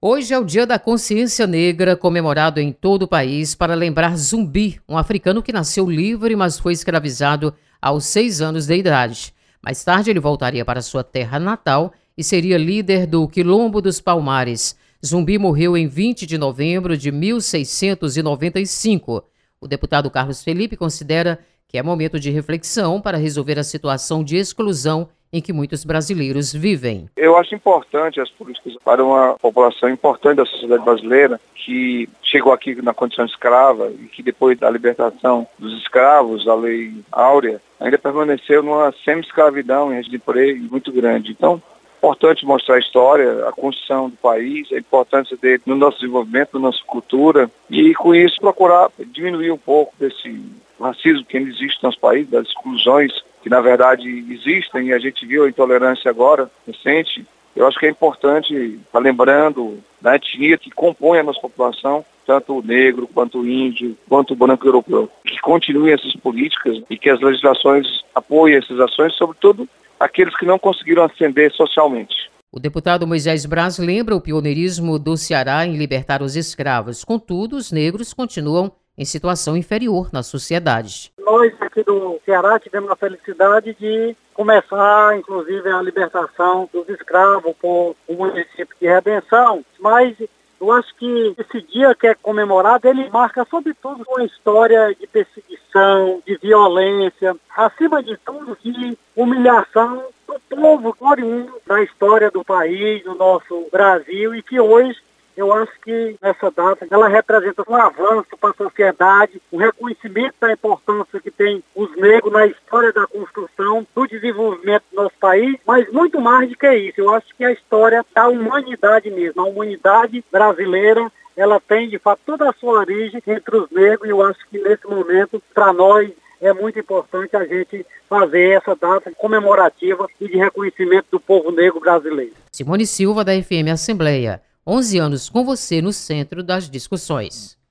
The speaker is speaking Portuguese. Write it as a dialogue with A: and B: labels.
A: Hoje é o Dia da Consciência Negra, comemorado em todo o país para lembrar Zumbi, um africano que nasceu livre, mas foi escravizado aos 6 anos de idade. Mais tarde, ele voltaria para sua terra natal e seria líder do Quilombo dos Palmares. Zumbi morreu em 20 de novembro de 1695. O deputado Carlos Felipe considera que é momento de reflexão para resolver a situação de exclusão em que muitos brasileiros vivem.
B: Eu acho importante as políticas para uma população importante da sociedade brasileira que chegou aqui na condição de escrava e que depois da libertação dos escravos, a Lei Áurea, ainda permaneceu numa semi-escravidão em regime de emprego muito grande. Então, é importante mostrar a história, a construção do país, a importância dele no nosso desenvolvimento, na nossa cultura e, com isso, procurar diminuir um pouco desse racismo que ainda existe no nosso país, das exclusões que na verdade existem, e a gente viu a intolerância agora, recente. Eu acho que é importante estar lembrando da etnia que compõe a nossa população, tanto o negro, quanto o índio, quanto o branco europeu. Que continuem essas políticas e que as legislações apoiem essas ações, sobretudo aqueles que não conseguiram ascender socialmente.
A: O deputado Moisés Braz lembra o pioneirismo do Ceará em libertar os escravos. Contudo, os negros continuam em situação inferior na sociedade.
C: Nós aqui do Ceará tivemos a felicidade de começar, inclusive, a libertação dos escravos por o município de Redenção, mas eu acho que esse dia que é comemorado, ele marca sobretudo uma história de perseguição, de violência, acima de tudo de humilhação do povo oriundo da história do país, do nosso Brasil, e que hoje eu acho que essa data ela representa um avanço para a sociedade, um reconhecimento da importância que tem os negros na história da construção, do desenvolvimento do nosso país, mas muito mais do que isso. Eu acho que a história da humanidade mesmo, a humanidade brasileira, ela tem de fato toda a sua origem entre os negros, e eu acho que nesse momento, para nós, é muito importante a gente fazer essa data comemorativa e de reconhecimento do povo negro brasileiro.
A: Simone Silva, da FM Assembleia. 11 anos com você no centro das discussões.